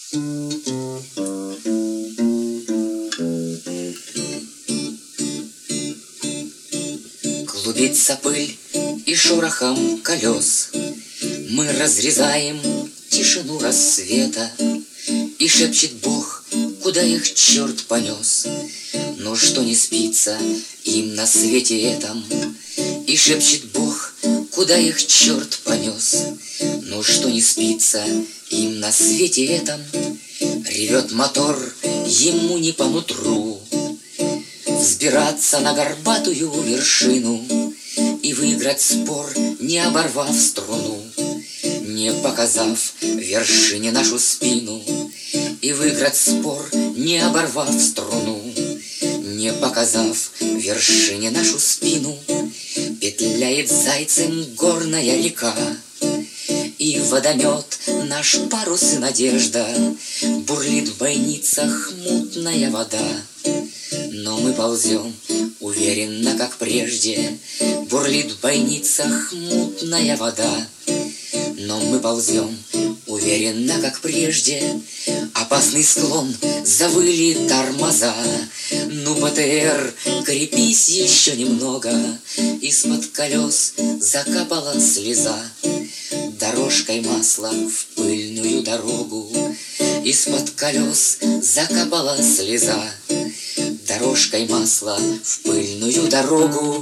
Клубится пыль и шорохом колес мы разрезаем тишину рассвета, и шепчет Бог, куда их черт понес. Но что не спится им на свете этом, и шепчет Бог, куда их черт понес. Но что не спится им на свете этом, ревет мотор, ему не по нутру взбираться на горбатую вершину и выиграть спор, не оборвав струну, не показав вершине нашу спину. И выиграть спор, не оборвав струну, не показав вершине нашу спину. Петляет зайцем горная река, и водомет наш парус и надежда. Бурлит в бойницах мутная вода, но мы ползем уверенно, как прежде. Бурлит в бойницах мутная вода, но мы ползем уверенно, как прежде. Опасный склон, завыли тормоза. Ну, БТР, крепись еще немного. Из-под колес закапала слеза. Дорожкой масла в пыльную дорогу. Из-под колес закапала слеза. Дорожкой масла в пыльную дорогу.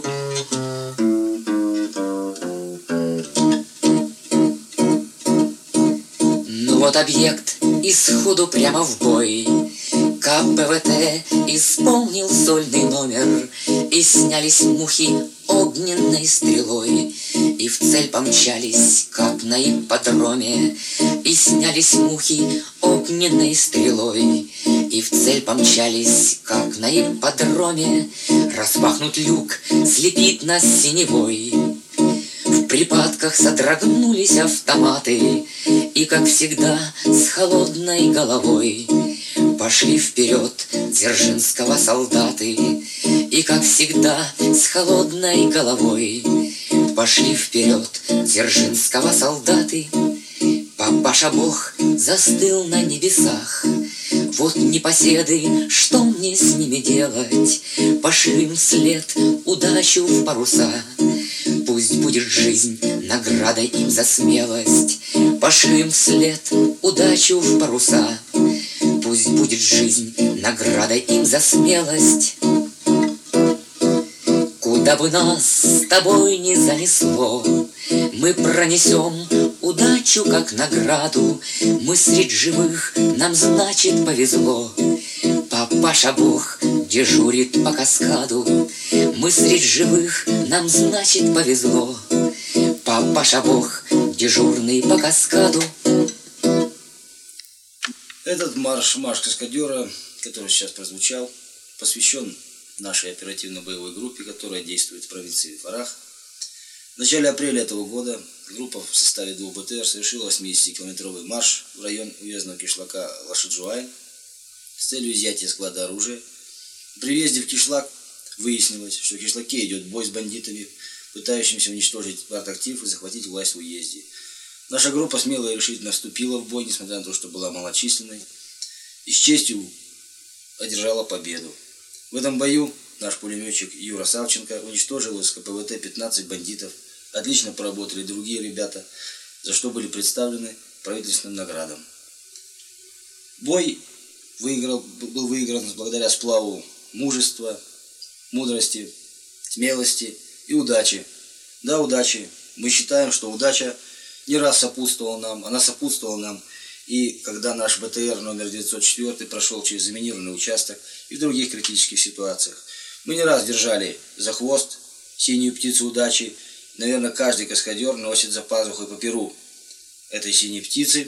Ну вот объект исходу прямо в бой. КПВТ исполнил сольный номер, и снялись мухи огненной стрелой, и в цель помчались, как на ипподроме. И снялись мухи огненной стрелой, и в цель помчались, как на ипподроме. Распахнут люк, слепит нас синевой. В припадках содрогнулись автоматы, и, как всегда, с холодной головой пошли вперед Дзержинского солдаты. И, как всегда, с холодной головой пошли вперед Дзержинского солдаты. Папаша Бог застыл на небесах. Вот непоседы, что мне с ними делать? Пошлю им вслед удачу в паруса. Пусть будет жизнь наградой им за смелость. Пошлю им вслед удачу в паруса. Пусть будет жизнь наградой им за смелость. Куда бы нас с тобой ни занесло, мы пронесем удачу как награду. Мы средь живых, нам, значит, повезло. Папаша Бог дежурит по каскаду. Мы средь живых, нам, значит, повезло. Папаша Бог дежурный по каскаду. Этот марш каскадера, который сейчас прозвучал, посвящен нашей оперативно-боевой группе, которая действует в провинции Фарах. В начале апреля этого года группа в составе 2 БТР совершила 80-километровый марш в район уездного кишлака Лашиджуай с целью изъятия склада оружия. При въезде в кишлак выяснилось, что в кишлаке идет бой с бандитами, пытающимися уничтожить партактив и захватить власть в уезде. Наша группа смело и решительно вступила в бой, несмотря на то, что была малочисленной, и с честью одержала победу. В этом бою наш пулеметчик Юра Савченко уничтожил из КПВТ 15 бандитов. Отлично поработали другие ребята, за что были представлены правительственным наградам. Бой был выигран благодаря сплаву мужества, мудрости, смелости и удачи. Да, удачи. Мы считаем, что удача не раз сопутствовала нам, она сопутствовала нам, и когда наш БТР номер 904 прошел через заминированный участок и в других критических ситуациях. Мы не раз держали за хвост синюю птицу удачи. Наверное, каждый каскадер носит за пазухой по перу этой синей птицы.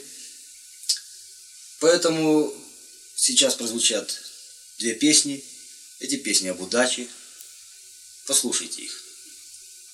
Поэтому сейчас прозвучат 2 песни. Эти песни об удаче. Послушайте их.